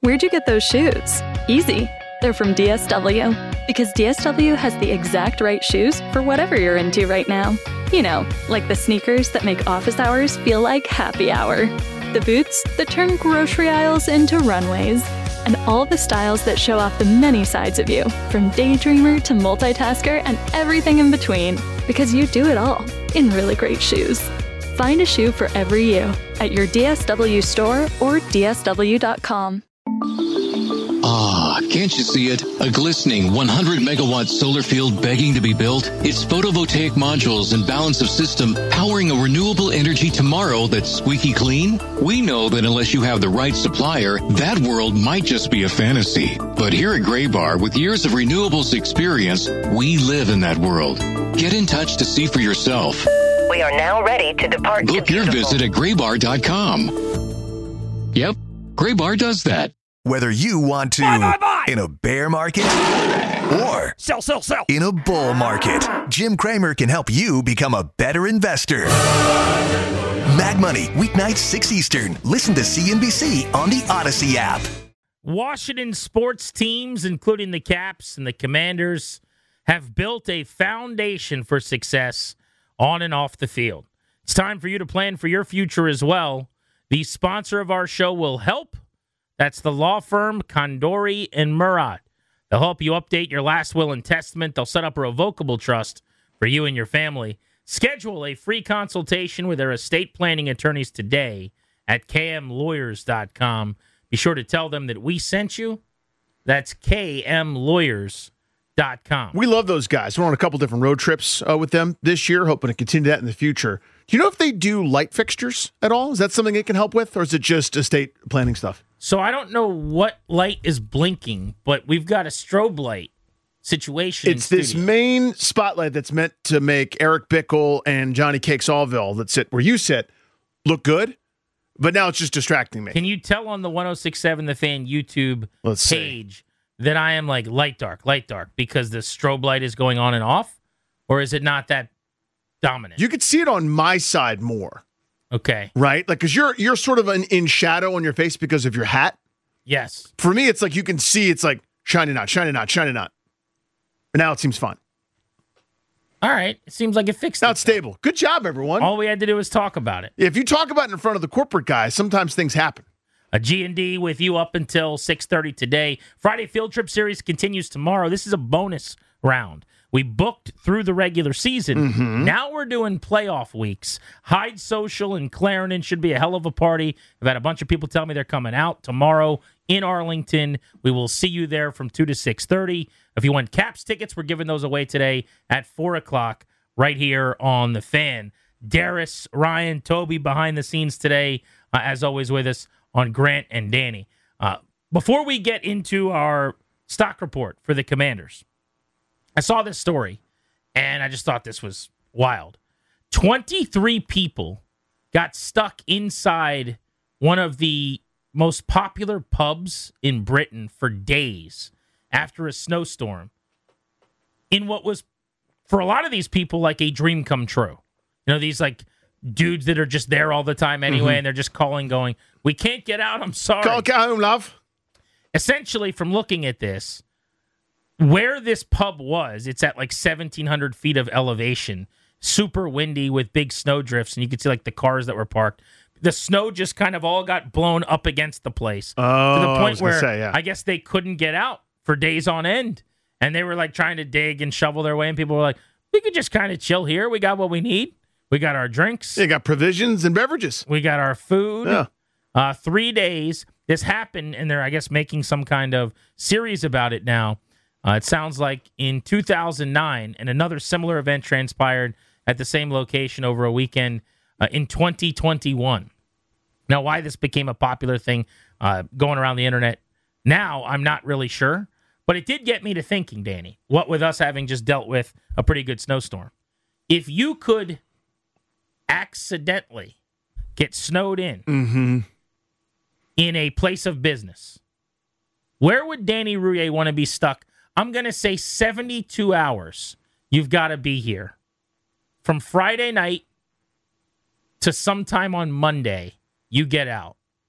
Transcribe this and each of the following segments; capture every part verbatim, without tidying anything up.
Where'd you get those shoes? Easy. They're from D S W. Because D S W has the exact right shoes for whatever you're into right now. You know, like the sneakers that make office hours feel like happy hour. The boots that turn grocery aisles into runways. And all the styles that show off the many sides of you, from daydreamer to multitasker and everything in between. Because you do it all in really great shoes. Find a shoe for every you at your D S W store or D S W dot com. Ah, can't you see it? A glistening one hundred megawatt solar field begging to be built? It's photovoltaic modules and balance of system powering a renewable energy tomorrow that's squeaky clean? We know that unless you have the right supplier, that world might just be a fantasy. But here at Graybar, with years of renewables experience, we live in that world. Get in touch to see for yourself. We are now ready to depart. Book to your visit at graybar dot com. Yep, Graybar does that. Whether you want to buy, buy, buy. in a bear market or sell, sell, sell. in a bull market, Jim Cramer can help you become a better investor. Mad Money, weeknights six Eastern. Listen to C N B C on the Odyssey app. Washington sports teams, including the Caps and the Commanders, have built a foundation for success on and off the field. It's time for you to plan for your future as well. The sponsor of our show will help. That's the law firm Condori and Murat. They'll help you update your last will and testament. They'll set up a revocable trust for you and your family. Schedule a free consultation with their estate planning attorneys today at k m lawyers dot com. Be sure to tell them that we sent you. That's k m lawyers dot com. We love those guys. We're on a couple different road trips uh, with them this year, hoping to continue that in the future. Do you know if they do light fixtures at all? Is that something they can help with, or is it just estate planning stuff? So I don't know what light is blinking, but we've got a strobe light situation. It's this main spotlight that's meant to make Eric Bickle and Johnny Cakes Allville that sit where you sit look good, but now it's just distracting me. Can you tell on the one oh six point seven The Fan YouTube Let's page see. that I am like light dark, light dark, because the strobe light is going on and off? Or is it not that dominant? You could see it on my side more. Okay. Right? Like, because you're, you're sort of an, in shadow on your face because of your hat. Yes. For me, it's like you can see it's like shining out, shining out, shining out. But now it seems fine. All right. It seems like it fixed it. Now it's stable. Good job, everyone. All we had to do was talk about it. If you talk about it in front of the corporate guys, sometimes things happen. A G and D with you up until six thirty today. Friday Field Trip Series continues tomorrow. This is a bonus round. We booked through the regular season. Mm-hmm. Now we're doing playoff weeks. Hyde Social and Clarendon should be a hell of a party. I've had a bunch of people tell me they're coming out tomorrow in Arlington. We will see you there from two to six thirty. If you want Caps tickets, we're giving those away today at four o'clock right here on The Fan. Darius, Ryan, Toby behind the scenes today, uh, as always with us on Grant and Danny. Uh, before we get into our stock report for the Commanders, I saw this story, and I just thought this was wild. twenty-three people got stuck inside one of the most popular pubs in Britain for days after a snowstorm in what was, for a lot of these people, like a dream come true. You know, these like dudes that are just there all the time anyway, mm-hmm. and they're just calling, going, we can't get out, I'm sorry. Call, get home, love. Essentially, from looking at this, where this pub was, it's at like seventeen hundred feet of elevation, super windy with big snow drifts, and you could see like the cars that were parked. The snow just kind of all got blown up against the place. Oh, to the point I was where say, yeah. I guess they couldn't get out for days on end. And they were like trying to dig and shovel their way, and people were like, we could just kind of chill here. We got what we need. We got our drinks. They got provisions and beverages. We got our food. Yeah. Uh, three days. This happened, and they're, I guess, making some kind of series about it now. Uh, it sounds like in two thousand nine, and another similar event transpired at the same location over a weekend uh, in twenty twenty-one. Now, why this became a popular thing uh, going around the internet now, I'm not really sure. But it did get me to thinking, Danny, what with us having just dealt with a pretty good snowstorm. If you could accidentally get snowed in mm-hmm. in a place of business, where would Danny Rouillet want to be stuck? I'm going to say seventy-two hours. You've got to be here. From Friday night to sometime on Monday, you get out.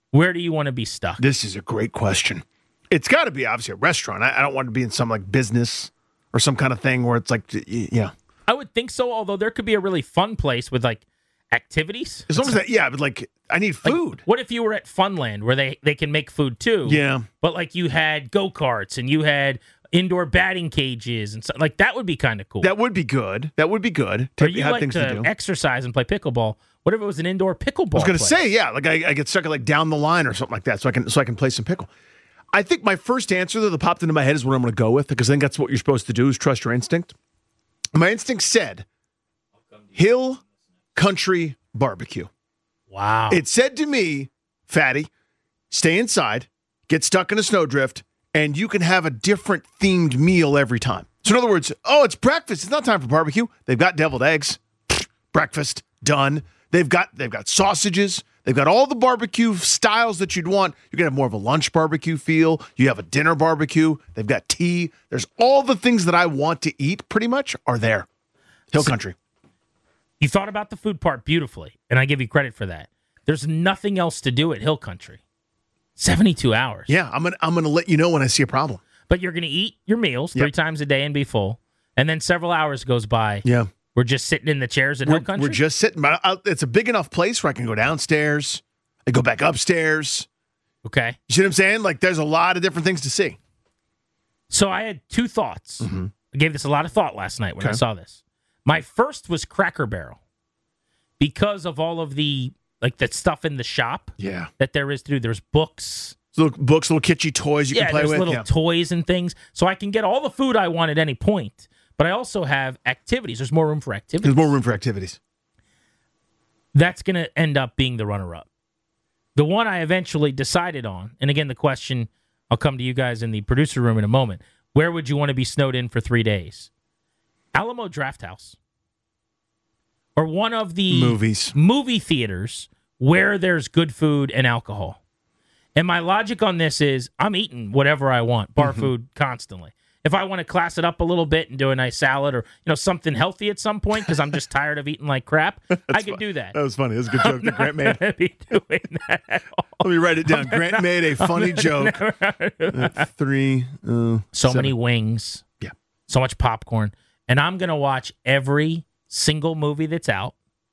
Where do you want to be stuck? This is a great question. It's got to be obviously a restaurant. I, I don't want to be in some like business or some kind of thing where it's like, yeah. I would think so, although there could be a really fun place with like activities. As long as that, yeah, but like I need food. Like, what if you were at Funland where they, they can make food too? Yeah. But like you had go-karts and you had indoor batting cages and so, like that would be kind of cool. That would be good. That would be good. Or you like to, to exercise and play pickleball. What if it was an indoor pickleball? I was going to place? say, yeah, like I, I get stuck at like down the line or something like that, so I can so I can play some pickle. I think my first answer though that popped into my head is what I'm going to go with because I think that's what you're supposed to do is trust your instinct. My instinct said Hill Country Barbecue. Wow. It said to me, Fatty, stay inside, get stuck in a snowdrift, and you can have a different themed meal every time. So in other words, oh, it's breakfast. It's not time for barbecue. They've got deviled eggs. Breakfast done. They've got they've got sausages. They've got all the barbecue styles that you'd want. You're going to have more of a lunch barbecue feel. You have a dinner barbecue. They've got tea. There's all the things that I want to eat pretty much are there. Hill Country. You thought about the food part beautifully, and I give you credit for that. There's nothing else to do at Hill Country. seventy-two hours. Yeah, I'm gonna I'm gonna let you know when I see a problem. But you're gonna eat your meals three Yep. times a day and be full, and then several hours goes by. Yeah. We're just sitting in the chairs at We're, Hill Country? we're just sitting. But I- it's a big enough place where I can go downstairs. I go back upstairs. Okay. You see what I'm saying? Like there's a lot of different things to see. So I had two thoughts. Mm-hmm. I gave this a lot of thought last night when I Okay. saw this. My first was Cracker Barrel because of all of the like the stuff in the shop Yeah. that there is to do. There's books. Little books, little kitschy toys you yeah, can play there's with. little Yeah. toys and things. So I can get all the food I want at any point. But I also have activities. There's more room for activities. There's more room for activities. That's going to end up being the runner-up. The one I eventually decided on, and again, the question, I'll come to you guys in the producer room in a moment. Where would you want to be snowed in for three days? Alamo Drafthouse. Or one of the Movies. movie theaters where there's good food and alcohol. And my logic on this is I'm eating whatever I want, bar Mm-hmm. food constantly. If I want to class it up a little bit and do a nice salad or you know something healthy at some point because I'm just tired of eating like crap, I can do that. That was funny. That was a good joke that Grant made. Gonna be doing that at all. Let me write it down. Grant made a funny joke. Uh, three. Uh, So seven. many wings. Yeah. So much popcorn. And I'm going to watch every single movie that's out,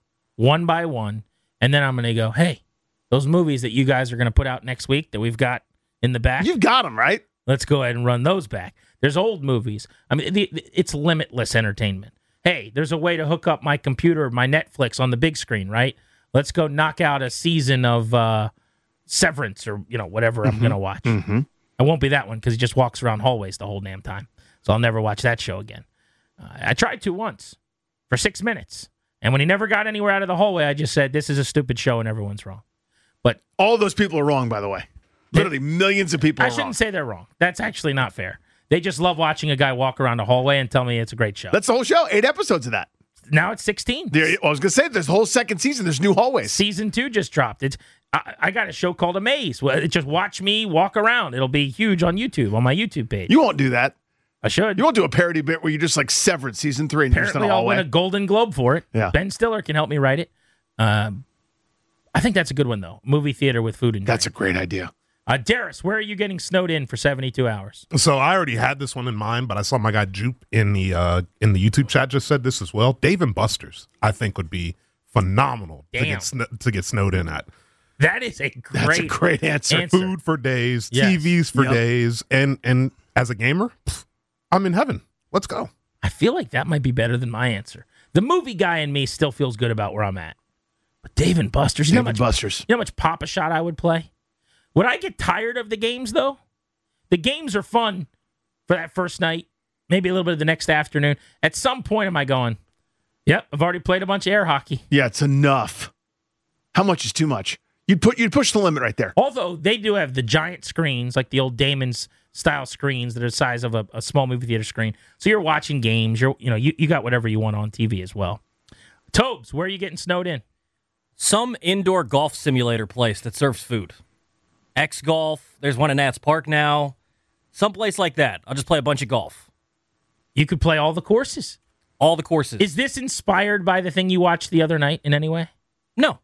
one by one. And then I'm going to go, hey, those movies that you guys are going to put out next week that we've got in the back, You've got them, right? let's go ahead and run those back. There's old movies. I mean, the, the, it's limitless entertainment. Hey, there's a way to hook up my computer, my Netflix on the big screen, right? Let's go knock out a season of uh, Severance or, you know, whatever I'm going to watch. Mm-hmm. I won't be that one because he just walks around hallways the whole damn time. So I'll never watch that show again. Uh, I tried to once for six minutes. And when he never got anywhere out of the hallway, I just said, this is a stupid show and everyone's wrong. But All those people are wrong, by the way. Literally millions of people I are shouldn't wrong. say they're wrong. That's actually not fair. They just love watching a guy walk around a hallway and tell me it's a great show. That's the whole show. Eight episodes of that. Now it's sixteen. There, I was going to say, there's a whole second season. There's new hallways. Season two just dropped. It's I, I got a show called Amaze. Well, it just watch me walk around. It'll be huge on YouTube, on my YouTube page. You won't do that. I should. You won't do a parody bit where you just like Severance season three and you're just in Apparently, a I'll win hallway. a Golden Globe for it. Yeah. Ben Stiller can help me write it. Um, I think that's a good one, though. Movie theater with food and That's a drink. great idea. Uh, Darius, where are you getting snowed in for seventy-two hours? So I already had this one in mind, but I saw my guy Jupe in the uh, in the YouTube chat just said this as well. Dave and Buster's, I think, would be phenomenal to Damn. get sn- to get snowed in at. That is a great That's a great answer. answer. Food for days, Yes. T Vs for Yep. days, and and as a gamer, pff, I'm in heaven. Let's go. I feel like that might be better than my answer. The movie guy in me still feels good about where I'm at. But Dave and Buster's, you know how Dave and much Buster's. You know how much Papa Shot I would play? Would I get tired of the games, though? The games are fun for that first night, maybe a little bit of the next afternoon. At some point, am I going, yep, I've already played a bunch of air hockey. Yeah, it's enough. How much is too much? You'd put you'd push the limit right there. Although they do have the giant screens, like the old Damon's style screens that are the size of a, a small movie theater screen. So you're watching games. You're you know you, you got whatever you want on T V as well. Tobes, where are you getting snowed in? Some indoor golf simulator place that serves food. X Golf. There's one in Nats Park now. Some place like that. I'll just play a bunch of golf. You could play all the courses. All the courses. Is this inspired by the thing you watched the other night in any way? no.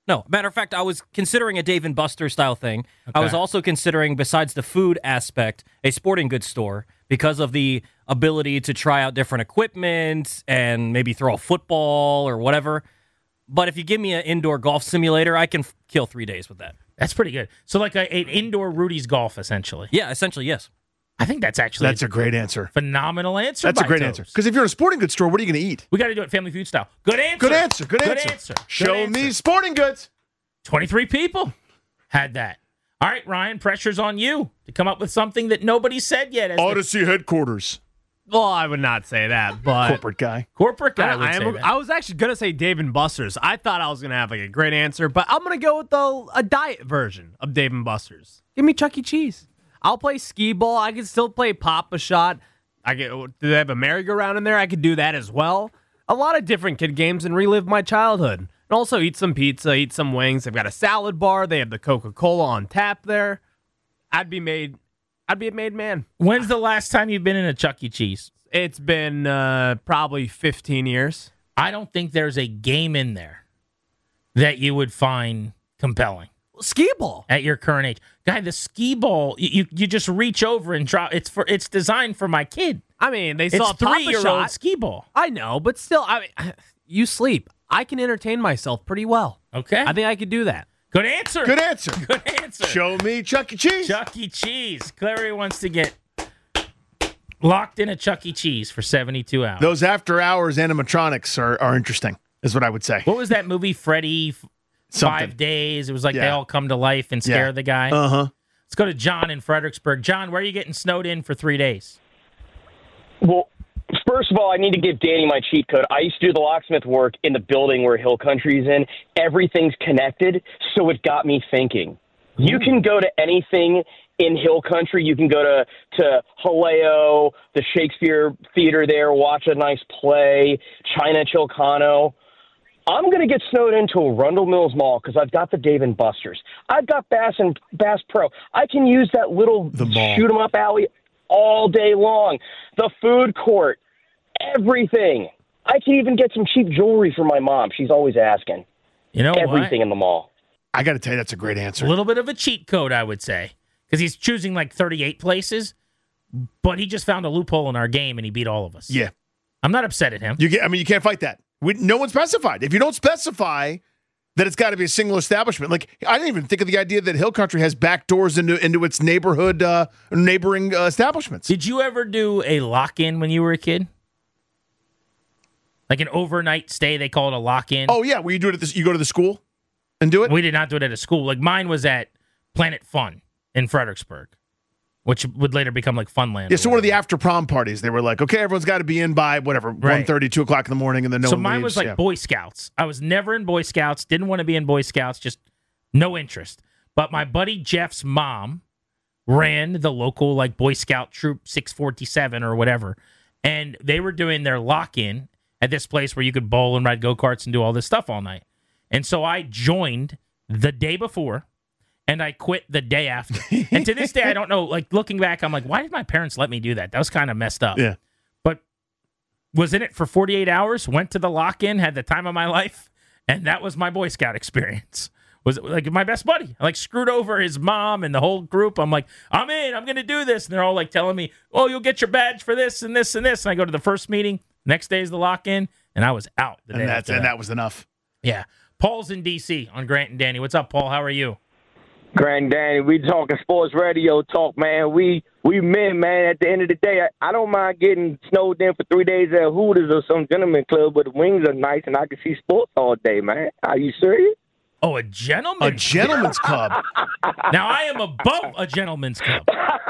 No. Matter of fact, I was considering a Dave and Buster style thing. I Okay. was also considering, besides the food aspect, a sporting goods store because of the ability to try out different equipment and maybe throw a football or whatever. But if you give me an indoor golf simulator, I can f- kill three days with that. That's pretty good. So like a, an indoor Rudy's Golf, essentially. Yeah, essentially, yes. I think that's actually That's a great answer. phenomenal answer. That's a by great Tobes. answer. Because if you're in a sporting goods store, what are you going to eat? We got to do it Family Feud style. Good answer. Good answer. Good, Good answer. answer. Show Good me answer. sporting goods. twenty-three people had that. All right, Ryan, pressure's on you to come up with something that nobody said yet. As the Odyssey headquarters. Well, I would not say that, but Corporate guy. corporate guy I, would I say am- that. I was actually gonna say Dave and Buster's. I thought I was gonna have like a great answer, but I'm gonna go with the a diet version of Dave and Buster's. Give me Chuck E. Cheese. I'll play skee ball. I can still play pop a shot. I get. Do they have a merry-go-round in there? I could do that as well. A lot of different kid games and relive my childhood. And also eat some pizza, eat some wings. They've got a salad bar. They have the Coca-Cola on tap there. I'd be made. I'd be a made man. When's the last time you've been in a Chuck E. Cheese? It's been uh, probably fifteen years. I don't think there's a game in there that you would find compelling Skee ball. at your current age. Guy, the skee ball, you, you, you just reach over and drop. It's for it's designed for my kid. I mean, they It's saw Papa three-year-old shot. skee ball. I know, but still, I mean, you sleep. I can entertain myself pretty well. Okay. I think I could do that. Good answer. Good answer. Good answer. Show me Chuck E. Cheese. Chuck E. Cheese. Clary wants to get locked in a Chuck E. Cheese for seventy-two hours. Those after hours animatronics are, are interesting, is what I would say. What was that movie, Freddy? F- Something. Five Days. It was like they Yeah. all come to life and scare Yeah. the guy. Uh huh. Let's go to John in Fredericksburg. John, where are you getting snowed in for three days? Well, first of all, I need to give Danny my cheat code. I used to do the locksmith work in the building where Hill Country's in. Everything's connected, so it got me thinking. You can go to anything in Hill Country. You can go to, to Haleo, the Shakespeare Theater there, watch a nice play, China Chilcano. I'm going to get snowed into Arundel Mills Mall because I've got the Dave and Buster's. I've got Bass and Bass Pro. I can use that little The mall. shoot 'em up alley all day long. The food court, everything. I can even get some cheap jewelry for my mom. She's always asking. You know Everything in the mall. I got to tell you, that's a great answer. what? A little bit of a cheat code, I would say, because he's choosing like thirty-eight places, but he just found a loophole in our game and he beat all of us. Yeah. I'm not upset at him. You get. I mean, you can't fight that. We, no one specified. If you don't specify that it's got to be a single establishment, like I didn't even think of the idea that Hill Country has back doors into into its neighborhood, uh, neighboring uh, establishments. Did you ever do a lock-in when you were a kid? Like an overnight stay, they call it a lock-in. Oh yeah, well you do it at this. You go to the school and do it. We did not do it at a school. Like mine was at Planet Fun in Fredericksburg, which would later become like Funland. Yeah, or so one of the whatever. after prom parties, they were like, okay, everyone's got to be in by whatever, Right. one thirty, two o'clock in the morning, and then no so one mine leaves. was like Yeah. Boy Scouts. I was never in Boy Scouts. Didn't want to be in Boy Scouts. Just no interest. But my buddy Jeff's mom ran the local like Boy Scout troop six forty-seven or whatever, and they were doing their lock-in at this place where you could bowl and ride go-karts and do all this stuff all night. And so I joined the day before, and I quit the day after. And to this day, I don't know, like looking back, I'm like, why did my parents let me do that? That was kind of messed up. Yeah. But was in it for forty-eight hours, went to the lock-in, had the time of my life, and that was my Boy Scout experience. Was like my best buddy. I like screwed over his mom and the whole group. I'm like, I'm in, I'm going to do this. And they're all like telling me, oh, you'll get your badge for this and this and this. And I go to the first meeting. Next day is the lock-in, and I was out the day and that's after and that. that was enough. Yeah. Paul's in D C on Grant and Danny. What's up, Paul? How are you? Grand Danny, we talking sports radio talk, man. We we men, man. At the end of the day, I, I don't mind getting snowed in for three days at Hooters or some gentleman club, but the wings are nice and I can see sports all day, man. Are you serious? Oh, a gentleman. A gentleman's club. Now I am above a gentleman's club.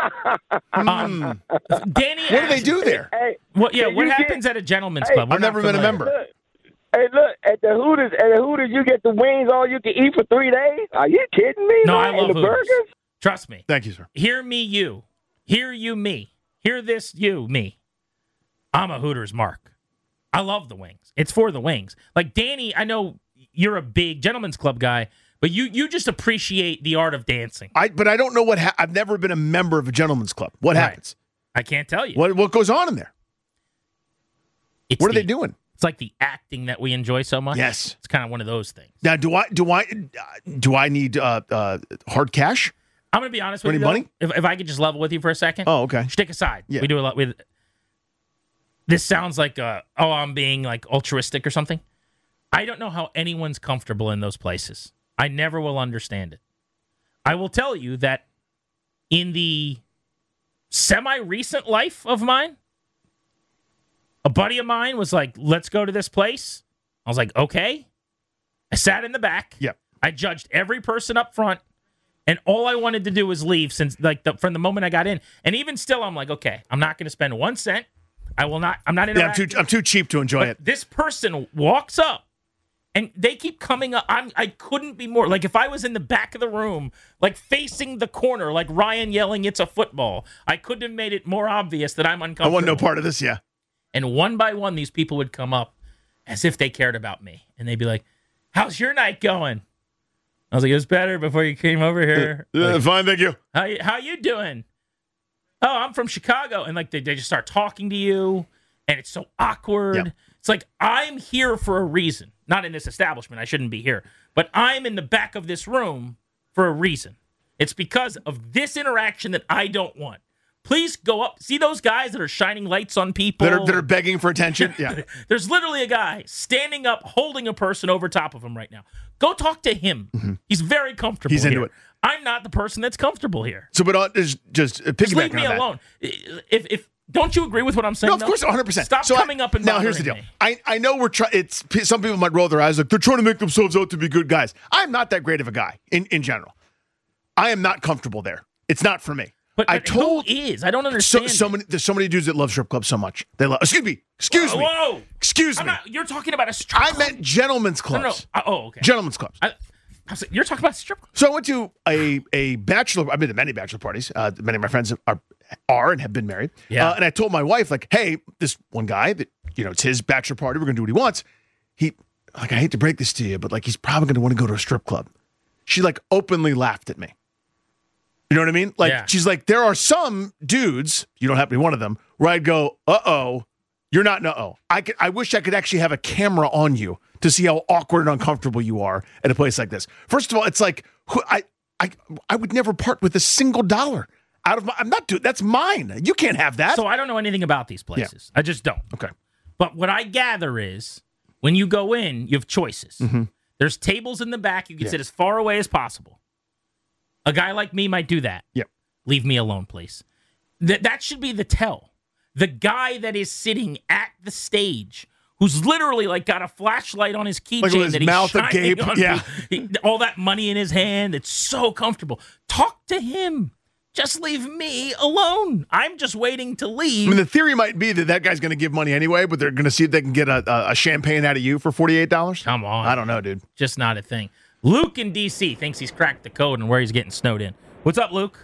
Um, Danny, What do they do there? Hey, What? Yeah, Hey, what you happens get- at a gentleman's Hey, club? We're I've not never been a familiar. member. look, hey, look at the Hooters. At the Hooters, you get the wings all you can eat for three days. Are you kidding me? No, man? I love and the Hooters. burgers. Trust me. Thank you, sir. Hear me, you. Hear you, me. Hear this, you, me. I'm a Hooters mark. I love the wings. It's for the wings. Like Danny, I know you're a big gentleman's club guy, but you you just appreciate the art of dancing. I but I don't know what ha- I've never been a member of a gentleman's club. What Right. happens? I can't tell you. What what goes on in there? It's What are the- they doing? It's like the acting that we enjoy so much. Yes. It's kind of one of those things. Now, do I do I do I need uh, uh, hard cash? I'm going to be honest with Any you. Though, money? If, if I could just level with you for a second. Oh, okay. Stick aside. Yeah. We do a lot with. This sounds like, uh, oh, I'm being like altruistic or something. I don't know how anyone's comfortable in those places. I never will understand it. I will tell you that in the semi-recent life of mine, a buddy of mine was like, let's go to this place. I was like, okay. I sat in the back. Yep. I judged every person up front. And all I wanted to do was leave since like the, from the moment I got in. And even still, I'm like, okay, I'm not going to spend one cent. I will not. I'm not Yeah, I'm interacting. too I'm too cheap to enjoy But it. this person walks up, and they keep coming up. I'm, I couldn't be more like if I was in the back of the room, like facing the corner, like Ryan yelling, "It's a football." I couldn't have made it more obvious that I'm uncomfortable. I want no part of this. Yeah. And one by one, these people would come up as if they cared about me, and they'd be like, "How's your night going?" I was like, "It was better before you came over here." Uh, Like, fine, thank you. how you, how you doing? Oh, I'm from Chicago. And like they, they just start talking to you, and it's so awkward. Yep. It's like I'm here for a reason. Not in this establishment. I shouldn't be here. But I'm in the back of this room for a reason. It's because of this interaction that I don't want. Please go up. See those guys that are shining lights on people? That are that are begging for attention. Yeah. There's literally a guy standing up, holding a person over top of him right now. Go talk to him. Mm-hmm. He's very comfortable. He's into here. it. I'm not the person that's comfortable here. So, but uh, just just uh, Just leave piggybacking me on that. alone. If if don't you agree with what I'm saying? No, of though? course, one hundred percent. Stop So I- coming up and now here's the deal. bothering me. I, I know we're trying. It's some people might roll their eyes like they're trying to make themselves out to be good guys. I'm not that great of a guy in, in general. I am not comfortable there. It's not for me. But, I but told who is? I don't so understand. so many there's so many dudes that love strip clubs so much. They love. Excuse me. Excuse me. Whoa! Excuse I'm me. not, you're talking about a strip I club. meant gentlemen's no, clubs. no. Uh, oh, okay. Gentlemen's clubs. I, I was like, you're talking about strip club. So I went to a a bachelor. I've been to many bachelor parties. Uh, many of my friends are are and have been married. Yeah. Uh, and I told my wife, like, hey, this one guy that you know, it's his bachelor party. We're gonna do what he wants. He, like, I hate to break this to you, but like, he's probably gonna want to go to a strip club. She like openly laughed at me. You know what I mean? Like, Yeah. she's like, there are some dudes. You don't have to be one of them. Where I'd go, uh oh, you're not. No, oh, I could. I wish I could actually have a camera on you to see how awkward and uncomfortable you are at a place like this. First of all, it's like who- I I I would never part with a single dollar out of my. I'm not doing. That's mine. You can't have that. So I don't know anything about these places. I just don't. Okay. But what I gather is when you go in, you have choices. There's tables in the back. You can Mm-hmm. Yeah. sit as far away as possible. A guy like me might do that. Yep. Leave me alone, please. That that should be the tell. The guy that is sitting at the stage, who's literally like got a flashlight on his Like with keychain his that he's mouth shining agape, on yeah. people. He- all that money in his hand. It's so comfortable. Talk to him. Just leave me alone. I'm just waiting to leave. I mean, the theory might be that that guy's going to give money anyway, but they're going to see if they can get a, a, a champagne out of you for forty-eight dollars. Come on. I don't know, dude. Just not a thing. Luke in D C thinks he's cracked the code and where he's getting snowed in. What's up, Luke?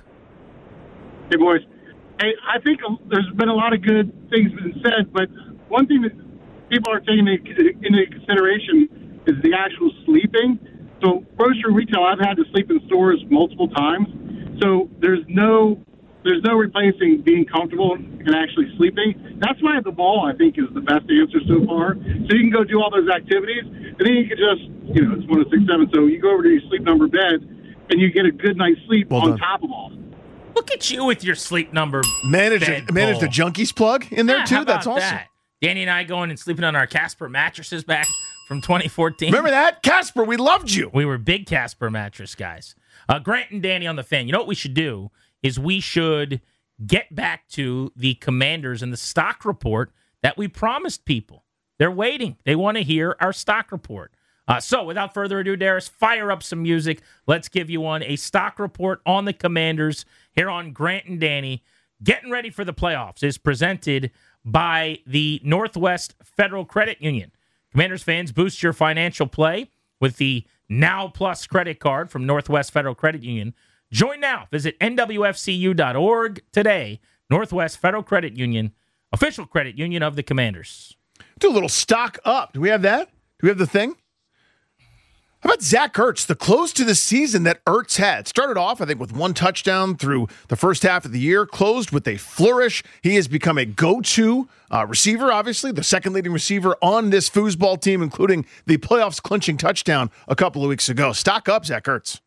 Hey, boys. Hey, I think there's been a lot of good things been said, but one thing that people are taking into consideration is the actual sleeping. So grocery retail, I've had to sleep in stores multiple times. So there's no there's no replacing being comfortable and actually sleeping. That's why the ball, I think, is the best answer so far. So you can go do all those activities, and then you can just, you know, it's one of six, seven. So you go over to your sleep number bed, and you get a good night's sleep Well on done. top of all. Look at you with your sleep number. Manage bed the, manage the bowl. junkies plug in there Yeah, too. how That's about awesome. that? Danny and I going and sleeping on our Casper mattresses back from twenty fourteen. Remember that, Casper? We loved you. We were big Casper mattress guys. Uh, Grant and Danny on the Fan. You know what we should do is we should get back to the Commanders and the stock report that we promised people. They're waiting. They want to hear our stock report. Uh, so without further ado, Darius, fire up some music. Let's give you one. A stock report on the Commanders here on Grant and Danny. Getting ready for the playoffs is presented by the Northwest Federal Credit Union. Commanders fans, boost your financial play with the Now Plus credit card from Northwest Federal Credit Union. Join now. Visit N W F C U dot org today. Northwest Federal Credit Union, official credit union of the Commanders. Do a little stock up. Do we have that? Do we have the thing? How about Zach Ertz, the close to the season that Ertz had? Started off, I think, with one touchdown through the first half of the year, closed with a flourish. He has become a go-to uh, receiver, obviously, the second leading receiver on this foosball team, including the playoffs clinching touchdown a couple of weeks ago. Stock up, Zach Ertz.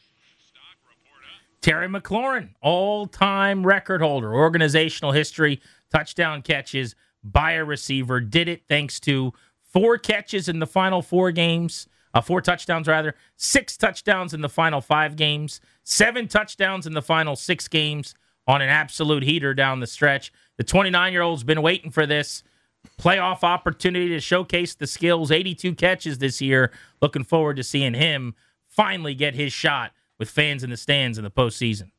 Terry McLaurin, all-time record holder, organizational history, touchdown catches by a receiver. Did it thanks to four catches in the final four games. Uh, four touchdowns, rather. Six touchdowns in the final five games. Seven touchdowns in the final six games on an absolute heater down the stretch. The twenty-nine-year-old's been waiting for this playoff opportunity to showcase the skills. eighty-two catches this year. Looking forward to seeing him finally get his shot with fans in the stands in the postseason.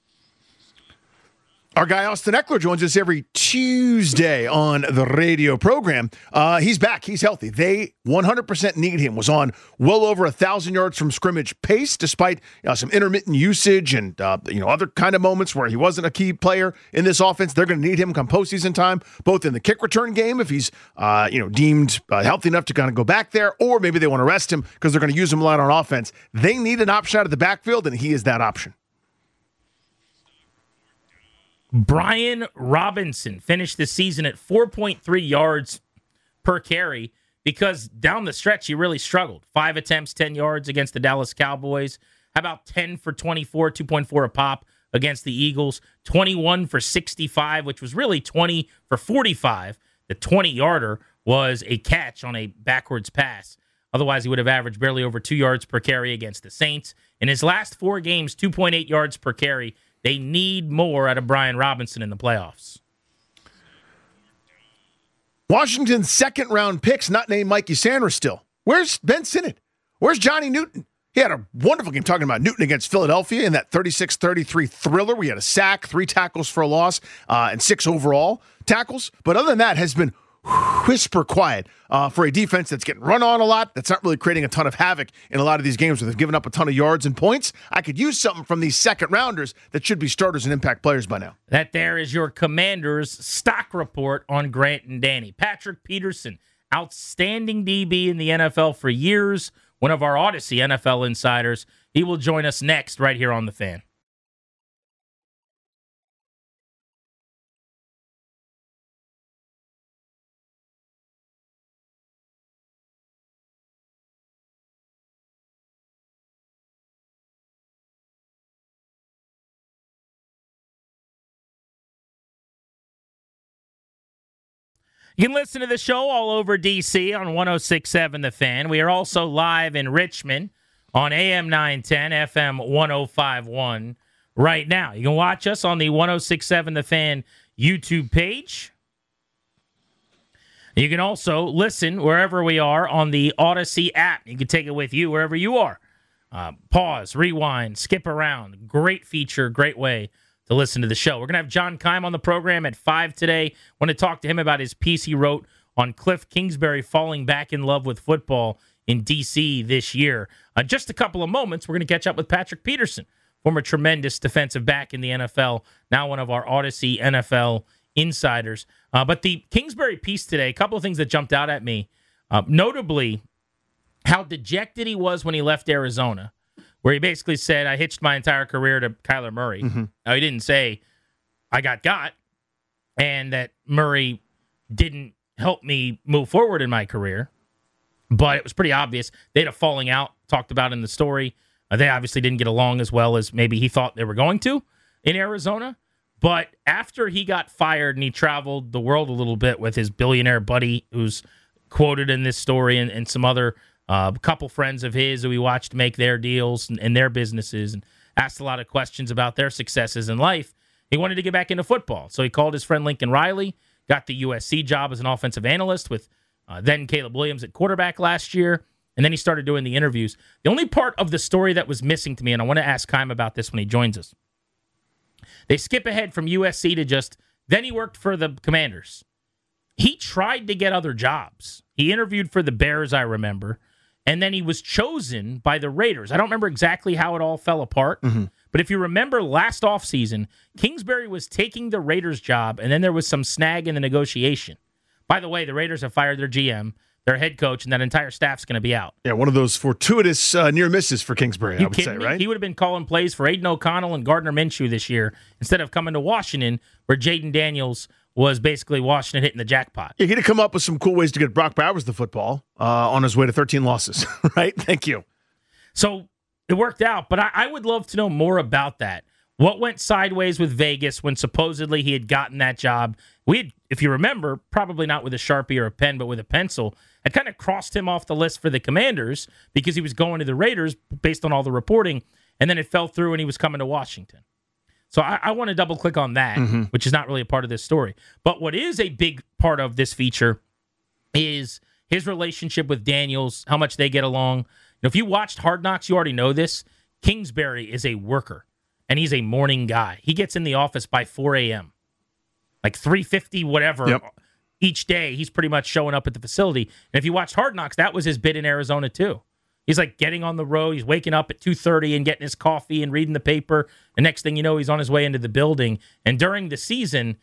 Our guy Austin Eckler joins us every Tuesday on the radio program. Uh, he's back. He's healthy. They one hundred percent need him. Was on well over one thousand yards from scrimmage pace, despite you know, some intermittent usage and uh, you know other kind of moments where he wasn't a key player in this offense. They're going to need him come postseason time, both in the kick return game if he's uh, you know deemed uh, healthy enough to kind of go back there, or maybe they want to rest him because they're going to use him a lot on offense. They need an option out of the backfield, and he is that option. Brian Robinson finished the season at four point three yards per carry because down the stretch he really struggled. Five attempts, ten yards against the Dallas Cowboys. How about ten for twenty-four, two point four a pop against the Eagles? twenty-one for sixty-five, which was really twenty for forty-five. The twenty-yarder was a catch on a backwards pass. Otherwise, he would have averaged barely over two yards per carry against the Saints. In his last four games, two point eight yards per carry. They need more out of Brian Robinson in the playoffs. Washington's second round picks, not named Mikey Sanders still. Where's Ben Sinnott? Where's Johnny Newton? He had a wonderful game talking about Newton against Philadelphia in that thirty-six thirty-three thriller. We had a sack, three tackles for a loss, uh, and six overall tackles. But other than that, has been whisper quiet uh, for a defense that's getting run on a lot, that's not really creating a ton of havoc in a lot of these games where they've given up a ton of yards and points. I could use something from these second rounders that should be starters and impact players by now. That there is your Commanders stock report on Grant and Danny. Patrick Peterson, outstanding D B in the N F L for years, one of our Odyssey N F L insiders. He will join us next right here on The Fan. You can listen to the show all over D C on one oh six point seven The Fan. We are also live in Richmond on A M nine ten, F M one oh five point one right now. You can watch us on the one oh six point seven The Fan YouTube page. You can also listen wherever we are on the Odyssey app. You can take it with you wherever you are. Uh, pause, rewind, skip around. Great feature, great way to listen to the show. We're going to have John Keim on the program at five today. Want to talk to him about his piece he wrote on Cliff Kingsbury falling back in love with football in D C this year. Uh, just a couple of moments, we're going to catch up with Patrick Peterson, former tremendous defensive back in the N F L, now one of our Odyssey N F L insiders. Uh, but the Kingsbury piece today, a couple of things that jumped out at me, uh, notably how dejected he was when he left Arizona, where he basically said, I hitched my entire career to Kyler Murray. Mm-hmm. Now, he didn't say, I got got, and that Murray didn't help me move forward in my career. But it was pretty obvious. They had a falling out, talked about in the story. Uh, they obviously didn't get along as well as maybe he thought they were going to in Arizona. But after he got fired and he traveled the world a little bit with his billionaire buddy, who's quoted in this story, and, and some other Uh, a couple friends of his who we watched make their deals and, and their businesses, and asked a lot of questions about their successes in life. He wanted to get back into football. So he called his friend Lincoln Riley, got the U S C job as an offensive analyst with uh, then Caleb Williams at quarterback last year, and then he started doing the interviews. The only part of the story that was missing to me, and I want to ask Keim about this when he joins us, they skip ahead from U S C to just, then he worked for the Commanders. He tried to get other jobs. He interviewed for the Bears, I remember. And then he was chosen by the Raiders. I don't remember exactly how it all fell apart. Mm-hmm. But if you remember last offseason, Kingsbury was taking the Raiders job, and then there was some snag in the negotiation. By the way, the Raiders have fired their G M. their head coach, and that entire staff's going to be out. Yeah, one of those fortuitous uh, near misses for Kingsbury, You I would kidding say, me? right? He would have been calling plays for Aiden O'Connell and Gardner Minshew this year instead of coming to Washington, where Jaden Daniels was basically Washington hitting the jackpot. Yeah, he'd have come up with some cool ways to get Brock Bowers the football uh, on his way to thirteen losses, right? Thank you. So it worked out, but I, I would love to know more about that. What went sideways with Vegas when supposedly he had gotten that job? We had, if you remember, probably not with a Sharpie or a pen, but with a pencil, had kind of crossed him off the list for the Commanders because he was going to the Raiders based on all the reporting, and then it fell through and he was coming to Washington. So I, I want to double click on that, mm-hmm. which is not really a part of this story. But what is a big part of this feature is his relationship with Daniels, how much they get along. You know, if you watched Hard Knocks, you already know this. Kingsbury is a worker, and he's a morning guy. He gets in the office by four a.m., like three fifty, whatever. Yep. Each day, he's pretty much showing up at the facility. And if you watched Hard Knocks, that was his bid in Arizona, too. He's like getting on the road. He's waking up at two thirty and getting his coffee and reading the paper. The next thing you know, he's on his way into the building. And during the season,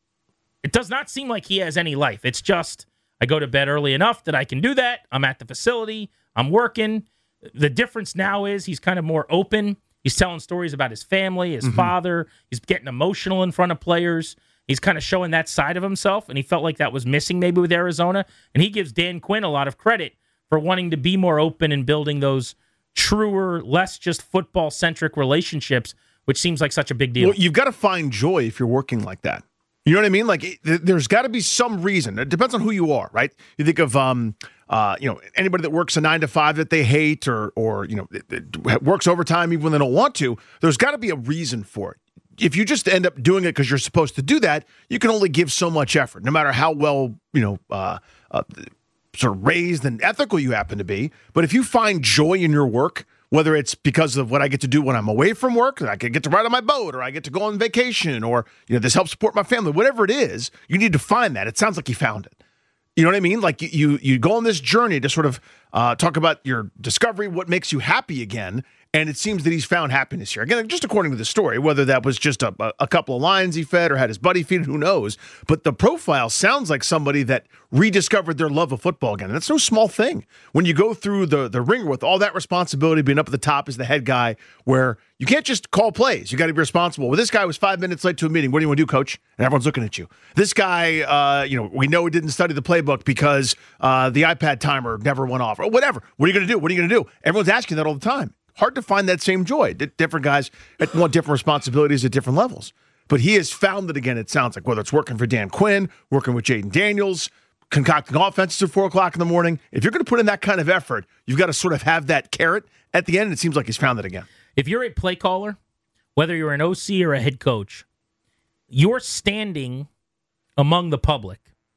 it does not seem like he has any life. It's just, I go to bed early enough that I can do that. I'm at the facility. I'm working. The difference now is he's kind of more open. He's telling stories about his family, his mm-hmm. father. He's getting emotional in front of players. He's kind of showing that side of himself, and he felt like that was missing maybe with Arizona. And he gives Dan Quinn a lot of credit for wanting to be more open and building those truer, less just football-centric relationships, which seems like such a big deal. Well, you've got to find joy if you're working like that. You know what I mean? Like, it, there's got to be some reason. It depends on who you are, right? You think of, um, uh, you know, anybody that works a nine to five that they hate, or, or you know, it, it works overtime even when they don't want to. There's got to be a reason for it. If you just end up doing it because you're supposed to do that, you can only give so much effort, no matter how well, you know, uh, uh, sort of raised and ethical you happen to be. But if you find joy in your work, whether it's because of what I get to do when I'm away from work, I can get to ride on my boat, or I get to go on vacation, or, you know, this helps support my family, whatever it is, you need to find that. It sounds like you found it. You know what I mean? Like you, you go on this journey to sort of uh, talk about your discovery, what makes you happy again. And it seems that he's found happiness here. Again, just according to the story, whether that was just a, a couple of lines he fed or had his buddy feed it, who knows. But the profile sounds like somebody that rediscovered their love of football again. And that's no small thing. When you go through the, the ringer with all that responsibility, being up at the top as the head guy, where you can't just call plays. You got to be responsible. Well, this guy was five minutes late to a meeting. What do you want to do, coach? And everyone's looking at you. This guy, uh, you know, we know he didn't study the playbook because uh, the iPad timer never went off, or whatever. What are you going to do? What are you going to do? Everyone's asking that all the time. Hard to find that same joy. D- different guys want different responsibilities at different levels. But he has found it again, it sounds like, whether it's working for Dan Quinn, working with Jaden Daniels, concocting offenses at four o'clock in the morning. If you're going to put in that kind of effort, you've got to sort of have that carrot at the end, and it seems like he's found it again. If you're a play caller, whether you're an O C or a head coach, your standing among the public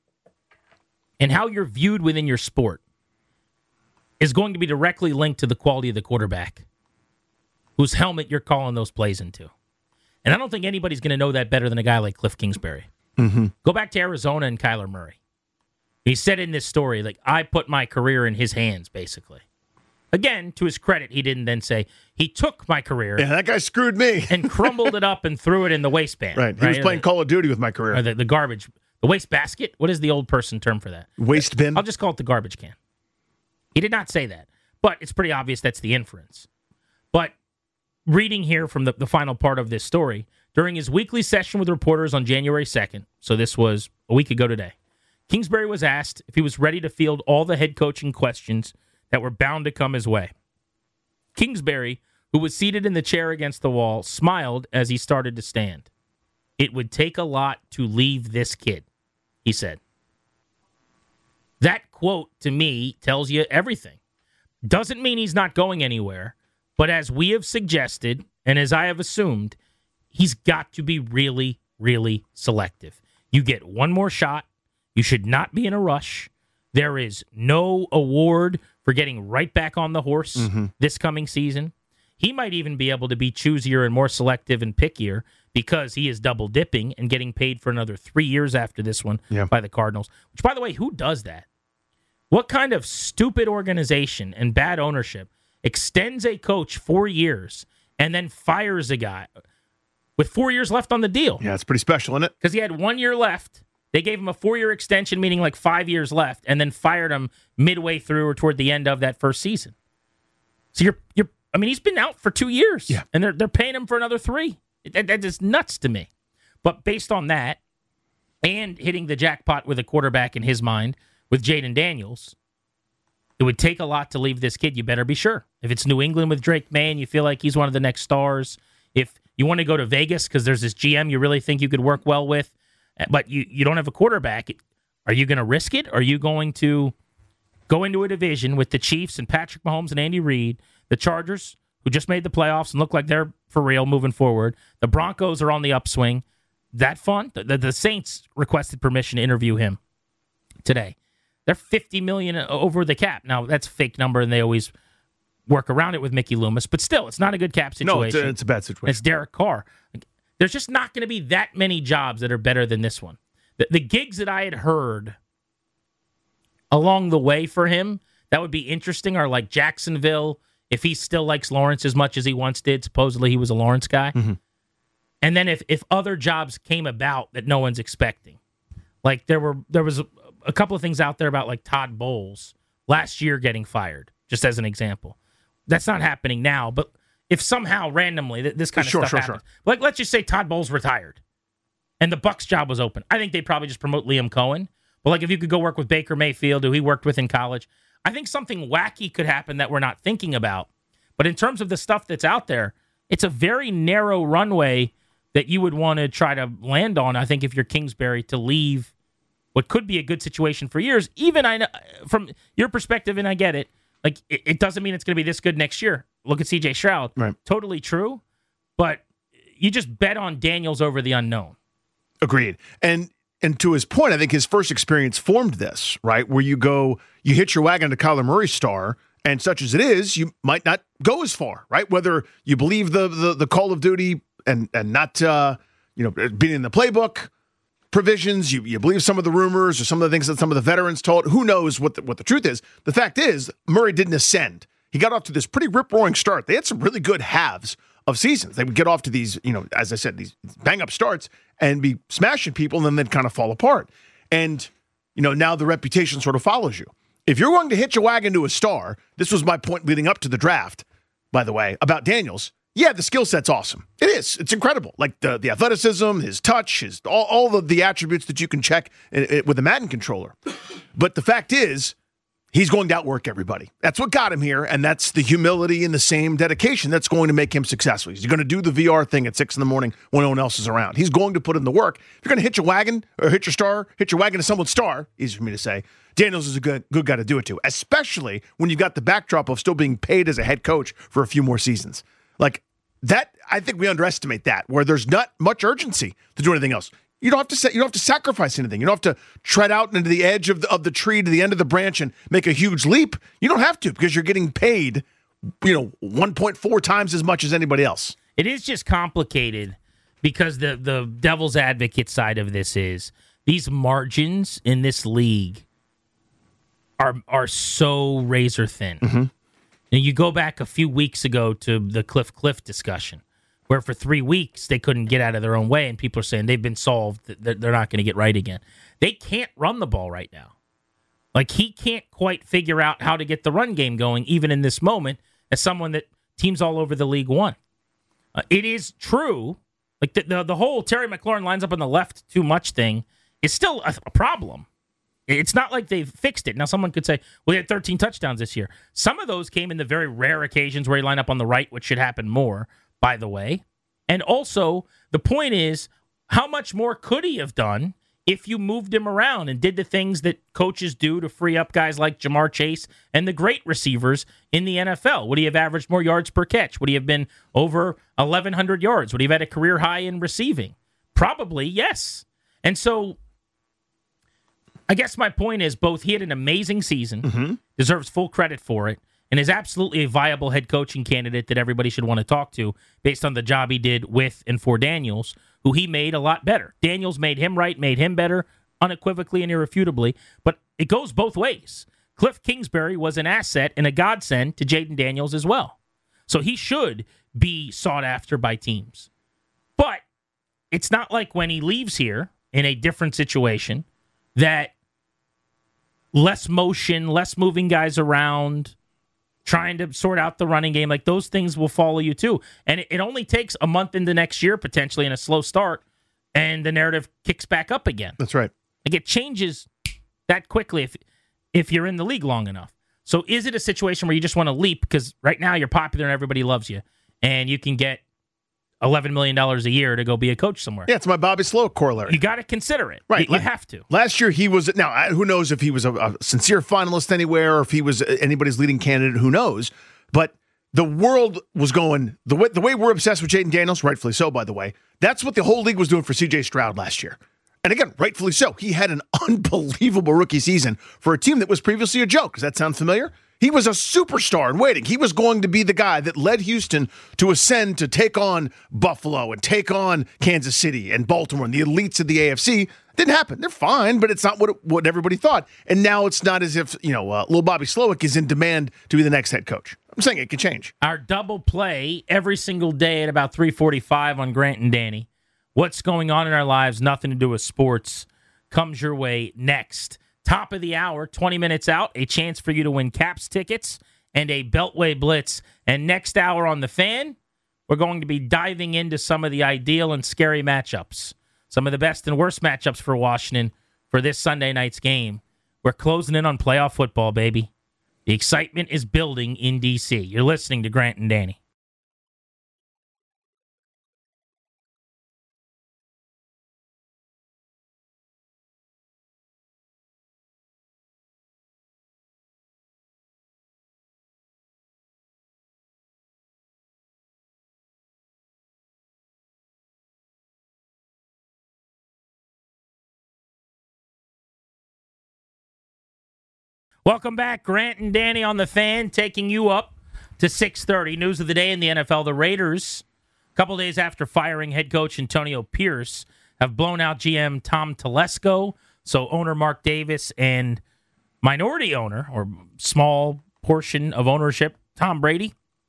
and how you're viewed within your sport is going to be directly linked to the quality of the quarterback whose helmet you're calling those plays into. And I don't think anybody's going to know that better than a guy like Cliff Kingsbury. Mm-hmm. Go back to Arizona and Kyler Murray. He said in this story, like, I put my career in his hands, basically. Again, to his credit, he didn't then say, he took my career. Yeah, that guy screwed me. and crumbled it up and threw it in the waistband. Right. He right? was playing the, Call of Duty with my career. Or the, the garbage. The waste basket? What is the old person term for that? Waste bin? I'll just call it the garbage can. He did not say that, but it's pretty obvious that's the inference. But reading here from the, the final part of this story, during his weekly session with reporters on January second, so this was a week ago today, Kingsbury was asked if he was ready to field all the head coaching questions that were bound to come his way. Kingsbury, who was seated in the chair against the wall, smiled as he started to stand. It would take a lot to leave this kid, he said. That quote, to me, tells you everything. Doesn't mean he's not going anywhere, but as we have suggested, and as I have assumed, he's got to be really, really selective. You get one more shot. You should not be in a rush. There is no award for getting right back on the horse mm-hmm. this coming season. He might even be able to be choosier and more selective and pickier because he is double dipping and getting paid for another three years after this one yeah. by the Cardinals. Which, by the way, who does that? What kind of stupid organization and bad ownership extends a coach four years and then fires a guy with four years left on the deal? Yeah, it's pretty special, isn't it? Because he had one year left. They gave him a four-year extension, meaning like five years left, and then fired him midway through or toward the end of that first season. So you're you're I mean, he's been out for two years, yeah. and they're they're paying him for another three. That, that is nuts to me. But based on that, and hitting the jackpot with a quarterback in his mind with Jaden Daniels, it would take a lot to leave this kid. You better be sure. If it's New England with Drake May and you feel like he's one of the next stars, if you want to go to Vegas because there's this G M you really think you could work well with, but you, you don't have a quarterback, are you going to risk it? Are you going to go into a division with the Chiefs and Patrick Mahomes and Andy Reid, the Chargers, who just made the playoffs and look like they're for real moving forward, the Broncos are on the upswing? That fun? The, the, the Saints requested permission to interview him today. They're fifty million dollars over the cap. Now, that's a fake number, and they always work around it with Mickey Loomis. But still, it's not a good cap situation. No, it's a, it's a bad situation. It's Derek Carr. Like, there's just not going to be that many jobs that are better than this one. The, the gigs that I had heard along the way for him that would be interesting are like Jacksonville, if he still likes Lawrence as much as he once did. Supposedly he was a Lawrence guy. Mm-hmm. And then if, if other jobs came about that no one's expecting. Like there were there was a, a couple of things out there about like Todd Bowles last year getting fired, just as an example. That's not happening now, but if somehow randomly th- this kind of sure, stuff sure, happens. Sure. Like let's just say Todd Bowles retired and the Bucs job was open. I think they'd probably just promote Liam Cohen. But like if you could go work with Baker Mayfield, who he worked with in college, I think something wacky could happen that we're not thinking about. But in terms of the stuff that's out there, it's a very narrow runway that you would want to try to land on, I think, if you're Kingsbury, to leave what could be a good situation for years. Even I know, from your perspective, and I get it, like it, it doesn't mean it's going to be this good next year. Look at C J Stroud. Right. Totally true. But you just bet on Daniels over the unknown. Agreed. And and to his point, I think his first experience formed this, right? Where you go, you hitch your wagon to Kyler Murray's star, and such as it is, you might not go as far, right? Whether you believe the the, the Call of Duty and and not uh, you know being in the playbook provisions, you you believe some of the rumors or some of the things that some of the veterans told. Who knows what the, what the truth is? The fact is, Murray didn't ascend. He got off to this pretty rip-roaring start. They had some really good halves of seasons. They would get off to these, you know, as I said, these bang-up starts and be smashing people, and then they'd kind of fall apart. And, you know, now the reputation sort of follows you. If you're going to hitch a wagon to a star, this was my point leading up to the draft, by the way, about Daniels. Yeah, the skill set's awesome. It is. It's incredible. Like the, the athleticism, his touch, his all, all of the attributes that you can check in, in, with a Madden controller. But the fact is, he's going to outwork everybody. That's what got him here, and that's the humility and the same dedication that's going to make him successful. He's going to do the V R thing at six in the morning when no one else is around. He's going to put in the work. If you're going to hitch your wagon or hit your star, hit your wagon to someone's star, easy for me to say, Daniels is a good good guy to do it to, especially when you've got the backdrop of still being paid as a head coach for a few more seasons. Like that, I think we underestimate that, where there's not much urgency to do anything else. You don't have to. You don't have to sacrifice anything. You don't have to tread out into the edge of the, of the tree to the end of the branch and make a huge leap. You don't have to, because you're getting paid, you know, one point four times as much as anybody else. It is just complicated because the the devil's advocate side of this is these margins in this league are are so razor thin. Mm-hmm. And you go back a few weeks ago to the Cliff Cliff discussion, where for three weeks they couldn't get out of their own way, and people are saying they've been solved, they're not going to get right again. They can't run the ball right now. Like, he can't quite figure out how to get the run game going, even in this moment, as someone that teams all over the league won. Uh, it is true, like the, the, the whole Terry McLaurin lines up on the left too much thing is still a, a problem. It's not like they've fixed it. Now, someone could say, well, he had thirteen touchdowns this year. Some of those came in the very rare occasions where he lined up on the right, which should happen more, by the way. And also, the point is, how much more could he have done if you moved him around and did the things that coaches do to free up guys like Jamar Chase and the great receivers in the N F L? Would he have averaged more yards per catch? Would he have been over eleven hundred yards? Would he have had a career high in receiving? Probably, yes. And so, I guess my point is, both he had an amazing season, mm-hmm. deserves full credit for it, and is absolutely a viable head coaching candidate that everybody should want to talk to based on the job he did with and for Daniels, who he made a lot better. Daniels made him right, made him better, unequivocally and irrefutably, but it goes both ways. Cliff Kingsbury was an asset and a godsend to Jaden Daniels as well. So he should be sought after by teams. But it's not like when he leaves here in a different situation that less motion, less moving guys around, trying to sort out the running game, like those things will follow you too. And it, it only takes a month into next year, potentially in a slow start, and the narrative kicks back up again. That's right. Like it changes that quickly if if you're in the league long enough. So is it a situation where you just want to leap because right now you're popular and everybody loves you and you can get eleven million dollars a year to go be a coach somewhere? Yeah, it's my Bobby Slow corollary. You got to consider it. Right. You, you have to. Last year he was, now I- who knows if he was a, a sincere finalist anywhere or if he was anybody's leading candidate, who knows. But the world was going, the way, the way we're obsessed with Jaden Daniels, rightfully so, by the way, that's what the whole league was doing for C J Stroud last year. And again, rightfully so. He had an unbelievable rookie season for a team that was previously a joke. Does that sound familiar? He was a superstar in waiting. He was going to be the guy that led Houston to ascend to take on Buffalo and take on Kansas City and Baltimore and the elites of the A F C. Didn't happen. They're fine, but it's not what what everybody thought. And now it's not as if, you know, uh, little Bobby Slowick is in demand to be the next head coach. I'm saying it could change. Our double play every single day at about three forty-five on Grant and Danny. What's going on in our lives, nothing to do with sports, comes your way next. Top of the hour, twenty minutes out, a chance for you to win Caps tickets and a Beltway Blitz. And next hour on The Fan, we're going to be diving into some of the ideal and scary matchups, some of the best and worst matchups for Washington for this Sunday night's game. We're closing in on playoff football, baby. The excitement is building in D C. You're listening to Grant and Danny. Welcome back. Grant and Danny on The Fan, taking you up to six thirty. News of the day in the N F L. The Raiders, a couple days after firing head coach Antonio Pierce, have blown out G M Tom Telesco. So owner Mark Davis and minority owner, or small portion of ownership, Tom Brady,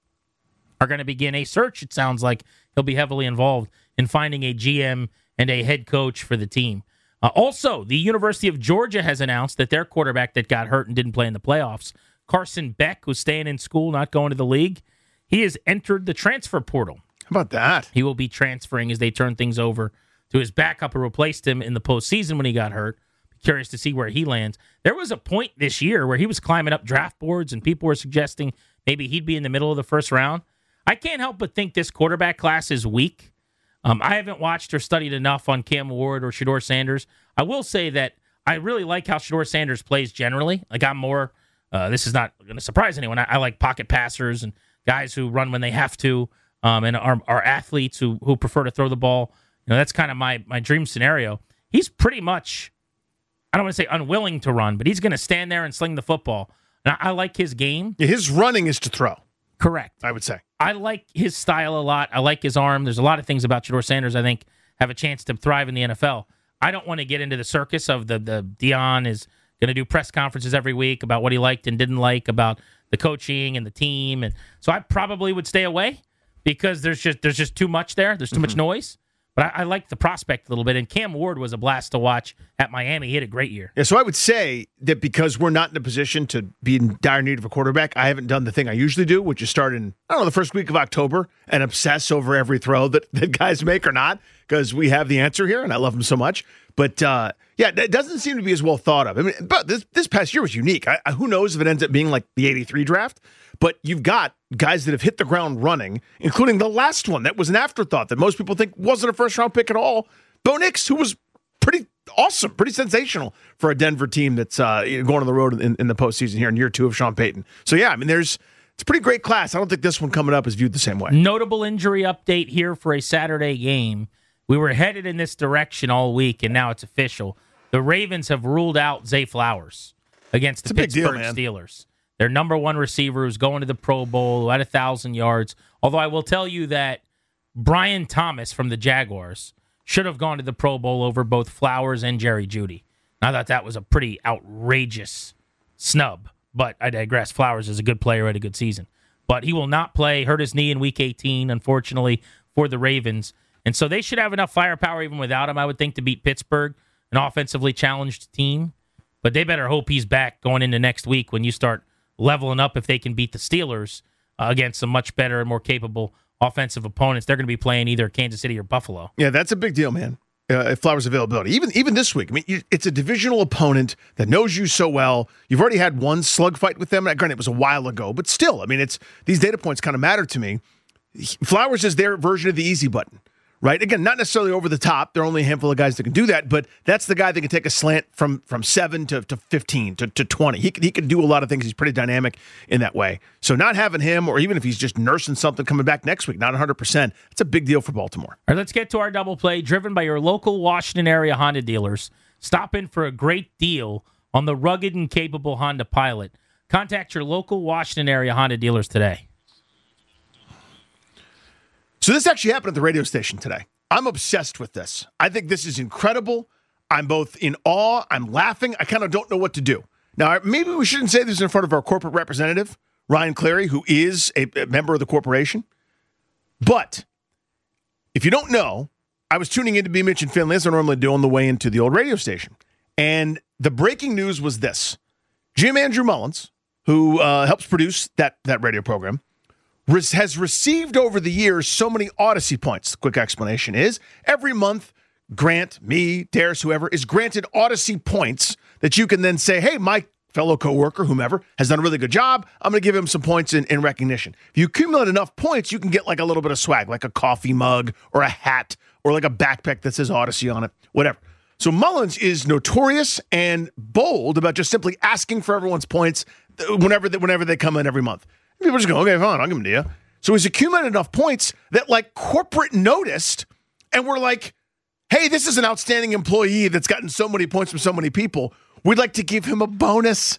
are going to begin a search. It sounds like he'll be heavily involved in finding a G M and a head coach for the team. Uh, also, the University of Georgia has announced that their quarterback that got hurt and didn't play in the playoffs, Carson Beck, who's staying in school, not going to the league, he has entered the transfer portal. How about that? He will be transferring as they turn things over to his backup who replaced him in the postseason when he got hurt. Curious to see where he lands. There was a point this year where he was climbing up draft boards and people were suggesting maybe he'd be in the middle of the first round. I can't help but think this quarterback class is weak. Um, I haven't watched or studied enough on Cam Ward or Shedeur Sanders. I will say that I really like how Shedeur Sanders plays generally. Like I'm more, uh, this is not going to surprise anyone. I, I like pocket passers and guys who run when they have to, um, and are, are athletes who who prefer to throw the ball. You know, that's kind of my my dream scenario. He's pretty much, I don't want to say unwilling to run, but he's going to stand there and sling the football. And I, I like his game. Yeah, his running is to throw. Correct. I would say. I like his style a lot. I like his arm. There's a lot of things about Shedeur Sanders I think have a chance to thrive in the N F L. I don't want to get into the circus of the the Dion is going to do press conferences every week about what he liked and didn't like about the coaching and the team, and so I probably would stay away because there's just there's just too much there. There's too mm-hmm. much noise. But I, I like the prospect a little bit, and Cam Ward was a blast to watch at Miami. He had a great year. Yeah, so I would say that because we're not in a position to be in dire need of a quarterback, I haven't done the thing I usually do, which is start in, I don't know, the first week of October and obsess over every throw that, that guys make or not, because we have the answer here, and I love them so much. But, uh, yeah, it doesn't seem to be as well thought of. I mean, but this this past year was unique. I, I, who knows if it ends up being like the eighty-three draft, but you've got guys that have hit the ground running, including the last one that was an afterthought that most people think wasn't a first-round pick at all. Bo Nix, who was pretty awesome, pretty sensational for a Denver team that's uh, going on the road in, in the postseason here in year two of Sean Payton. So, yeah, I mean, there's it's a pretty great class. I don't think this one coming up is viewed the same way. Notable injury update here for a Saturday game. We were headed in this direction all week, and now it's official. The Ravens have ruled out Zay Flowers against the Pittsburgh deal, Steelers. Their number one receiver who's going to the Pro Bowl, who had one thousand yards. Although I will tell you that Brian Thomas from the Jaguars should have gone to the Pro Bowl over both Flowers and Jerry Jeudy. I thought that was a pretty outrageous snub, but I digress. Flowers is a good player, had a good season. But he will not play, hurt his knee in Week eighteen, unfortunately, for the Ravens. And so they should have enough firepower even without him, I would think, to beat Pittsburgh, an offensively challenged team. But they better hope he's back going into next week when you start leveling up if they can beat the Steelers uh, against some much better and more capable offensive opponents. They're going to be playing either Kansas City or Buffalo. Yeah, that's a big deal, man. Uh, Flowers' availability. Even even this week, I mean, you, it's a divisional opponent that knows you so well. You've already had one slug fight with them. Granted, it was a while ago, but still, I mean, it's these data points kind of matter to me. Flowers is their version of the easy button, right? Again, not necessarily over the top. There are only a handful of guys that can do that, but that's the guy that can take a slant from from seven to, to fifteen to, to twenty. He can, he can do a lot of things. He's pretty dynamic in that way. So not having him, or even if he's just nursing something coming back next week, not one hundred percent, it's a big deal for Baltimore. All right, let's get to our double play, driven by your local Washington area Honda dealers. Stop in for a great deal on the rugged and capable Honda Pilot. Contact your local Washington area Honda dealers today. So this actually happened at the radio station today. I'm obsessed with this. I think this is incredible. I'm both in awe. I'm laughing. I kind of don't know what to do. Now, maybe we shouldn't say this in front of our corporate representative, Ryan Clary, who is a member of the corporation. But if you don't know, I was tuning in to be Mitch and Finley, as I normally do, on the way into the old radio station. And the breaking news was this. Jim Andrew Mullins, who uh, helps produce that, that radio program, has received over the years so many Odyssey points. The quick explanation is every month, Grant, me, Darius, whoever, is granted Odyssey points that you can then say, hey, my fellow coworker, whomever, has done a really good job. I'm going to give him some points in, in recognition. If you accumulate enough points, you can get like a little bit of swag, like a coffee mug or a hat or like a backpack that says Odyssey on it, whatever. So Mullins is notorious and bold about just simply asking for everyone's points whenever they, whenever they come in every month. People just go, okay, fine, I'll give them to you. So he's accumulated enough points that like corporate noticed and we're like, hey, this is an outstanding employee that's gotten so many points from so many people. We'd like to give him a bonus.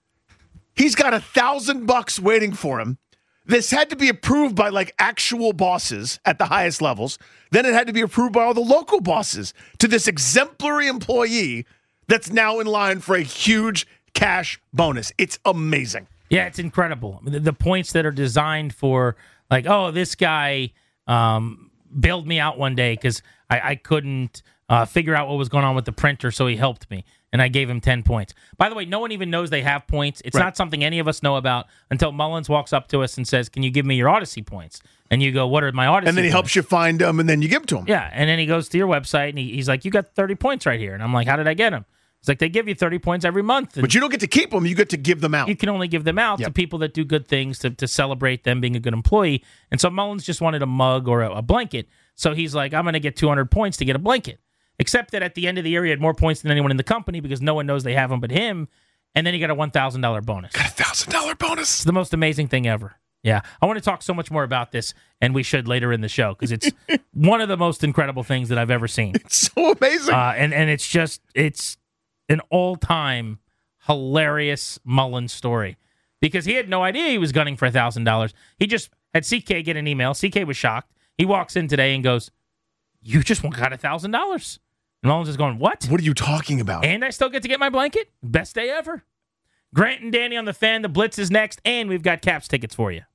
He's got a thousand bucks waiting for him. This had to be approved by like actual bosses at the highest levels. Then it had to be approved by all the local bosses to this exemplary employee that's now in line for a huge cash bonus. It's amazing. Yeah, it's incredible. The, the points that are designed for, like, oh, this guy um, bailed me out one day because I, I couldn't uh, figure out what was going on with the printer, so he helped me, and I gave him ten points. By the way, no one even knows they have points. It's right. Not something any of us know about until Mullins walks up to us and says, can you give me your Odyssey points? And you go, what are my Odyssey And then he points? helps you find them, and then you give them to him. Yeah, and then he goes to your website, and he, he's like, you got thirty points right here. And I'm like, how did I get them? It's like they give you thirty points every month. But you don't get to keep them. You get to give them out. You can only give them out yep. to people that do good things to, to celebrate them being a good employee. And so Mullins just wanted a mug or a, a blanket. So he's like, I'm going to get two hundred points to get a blanket. Except that at the end of the year, he had more points than anyone in the company because no one knows they have them but him. And then he got a one thousand dollars bonus. Got a one thousand dollars bonus. It's the most amazing thing ever. Yeah. I want to talk so much more about this, and we should later in the show because it's one of the most incredible things that I've ever seen. It's so amazing. Uh, and, and it's just, it's... an all-time hilarious Mullins story because he had no idea he was gunning for one thousand dollars. He just had C K get an email. C K was shocked. He walks in today and goes, you just got one thousand dollars. And Mullins is going, what? What are you talking about? And I still get to get my blanket? Best day ever. Grant and Danny on the Fan. The Blitz is next, and we've got Caps tickets for you.